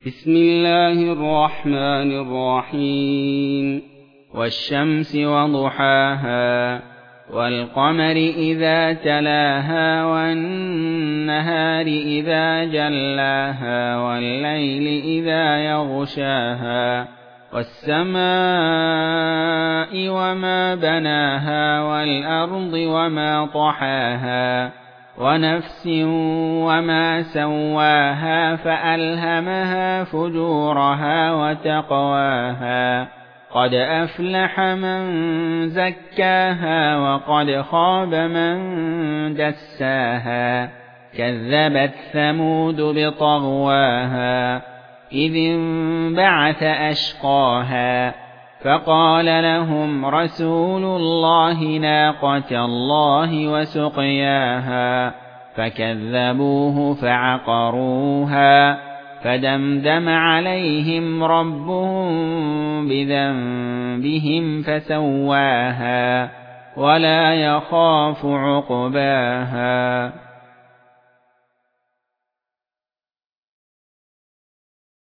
بسم الله الرحمن الرحيم والشمس وضحاها والقمر إذا تلاها والنهار إذا جلاها والليل إذا يغشاها والسماء وما بناها والأرض وما طحاها ونفس وما سواها فألهمها فجورها وتقواها قد أفلح من زكاها وقد خاب من دساها كذبت ثمود بطغواها إذ انبعث أشقاها فقال لهم رسول الله ناقة الله وسقياها فكذبوه فعقروها فدمدم عليهم ربهم بذنبهم فسواها ولا يخاف عقباها.